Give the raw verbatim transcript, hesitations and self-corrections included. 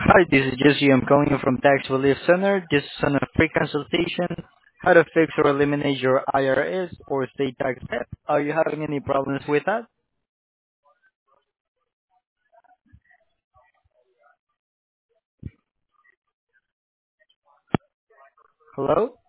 Hi, this is Jesse. I'm calling you from Tax Relief Center. This is on a free consultation. How to fix or eliminate your I R S or state tax debt. Are you having any problems with that? Hello?